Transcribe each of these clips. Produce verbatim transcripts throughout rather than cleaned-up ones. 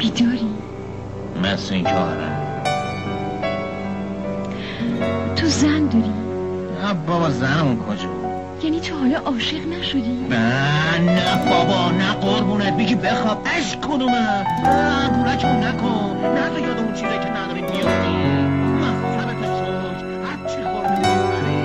بیداری؟ مثل این که آره. تو زن داری؟ نه بابا، زنمون کجا؟ یعنی تو حالا عاشق نشدی؟ نه نه بابا، نه قربونت بگی بخواب. اش کدومه؟ نه گولکمون نکن، نه تو یاد اون چیزایی که نداریم بیافتی. مخصبت شد هر چی خورده میبری.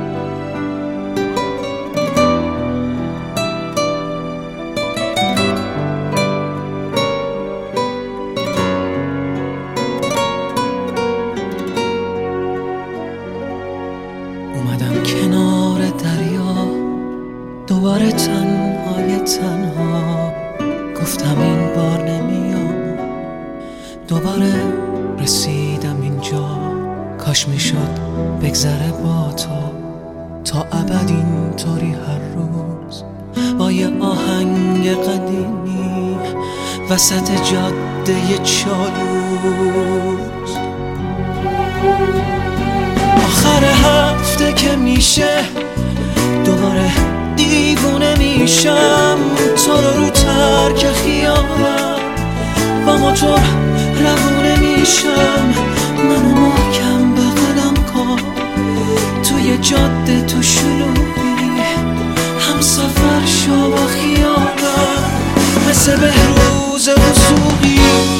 اومدم کنار دریا دوباره تنهای تنها، گفتم این بار نمیام. دوباره رسیدم اینجا، کاش میشد بگذره با تو تا ابد اینطوری هر روز با یه آهنگ قدیمی وسط جاده چالوس. آخر هفته که میشه دوباره دیوونه میشم، تو رو رو ترک خیالم با موتور روونه میشم. منو محکم بغلم کن توی جاده تو شلوغی، هم سفر شو با خیالم مثل بهروز وثوقی.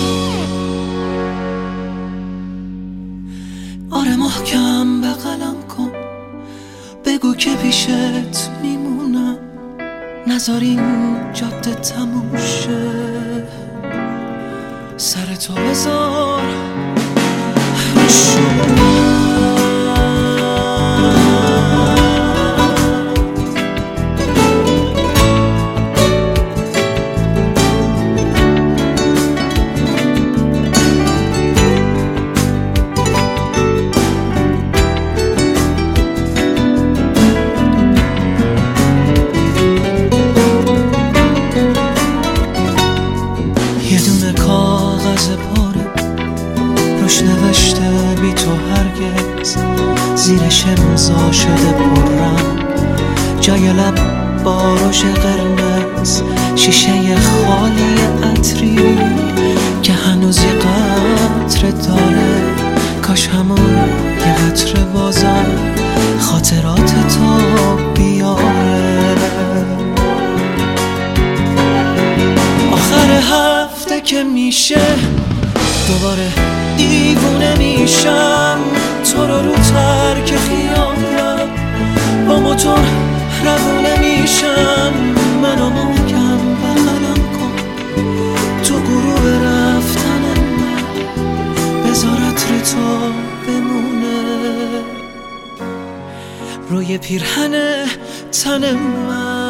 آره محکم بغلم کن، بگو که پیشت میمونم، نذار این جاده تموم شه. سر تو بذار رو شونم. نوشته بی تو هرگز، زیرش امضا شده پررنگ، جای لب باروش قرمز، شیشه خالی عطری که هنوز یه قطره داره. کاش همون یه قطره بازم خاطرات تو بیاره. آخر هفته که میشه دوباره دیوونه میشم، تو رو رو ترک خیالم با موتور روونه میشم. منو محکم بغلم کن تو غروب رفتن من، بذار عطر تو بمونه روی پیرهن تن من.